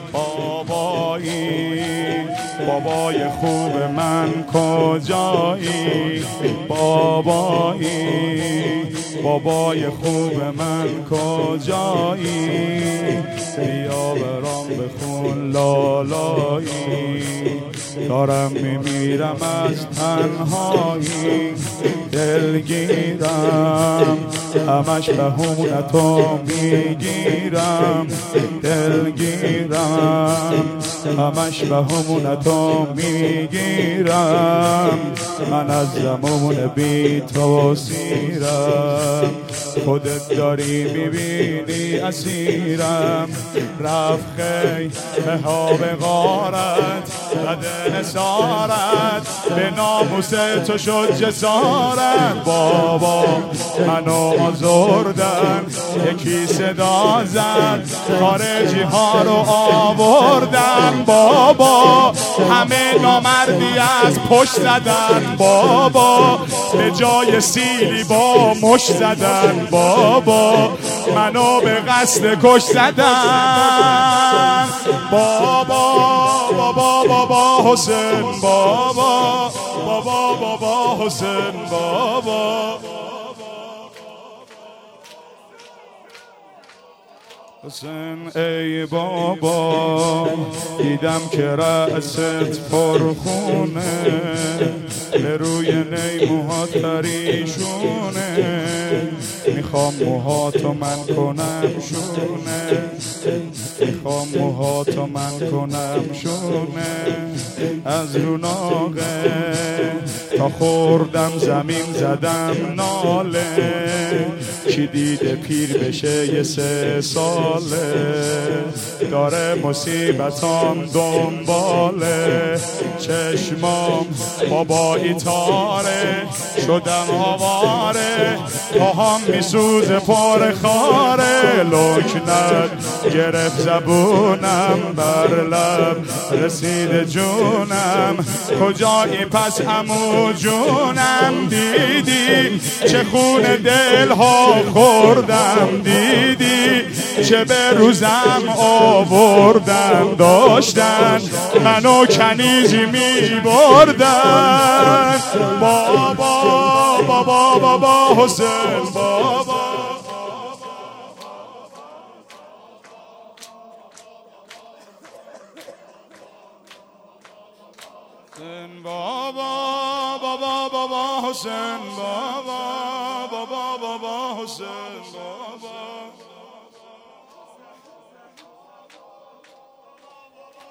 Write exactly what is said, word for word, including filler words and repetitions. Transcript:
بابایی بابای خوب من کجایی بابایی بابای خوب من کجایی بیا برام بخون لالایی دارم میمیرم از تنهایی دلگیرم همش بهونتو میگیرم دلگیرم همش بهونتو میگیرم من از زمان بی تو سیرم خودت داری میبینی اسیرم رفت خیمه ها به غارت بده نثارت به ناموس تو شد جسارت بابا منو آزردن یکی صدا زد خارجی ها رو آوردن بابا همه نامردی از پشت زدن بابا به جای سیلی با مش زدن بابا منو به قصد کش زدن بابا بابا بابا حسین بابا بابا بابا حسین بابا حسین ای بابا دیدم که رأست پرخونه به روی نی موهات پریشونه میخوام موهاتو من کنم شونه میخوام موهاتو من کنم شونه از رو ناقه تا خوردم زمین زدم ناله کی دیده پیر بشه یه سه ساله داره مصیبتام دنباله چشمام بابایی تاره شدم آواره پاهام میسوزه پر خاره لکنت گرفت زبونم بر لب رسید جونم کجایی پس عمو جونم دیدی چه خون دل ها خوردم دیدی چه به روزم آوردن داشتن منو کنیزی می بردن بابا بابا بابا حسین بابا حسین بابا بابا بابا حسین بابا بابا بابا حسین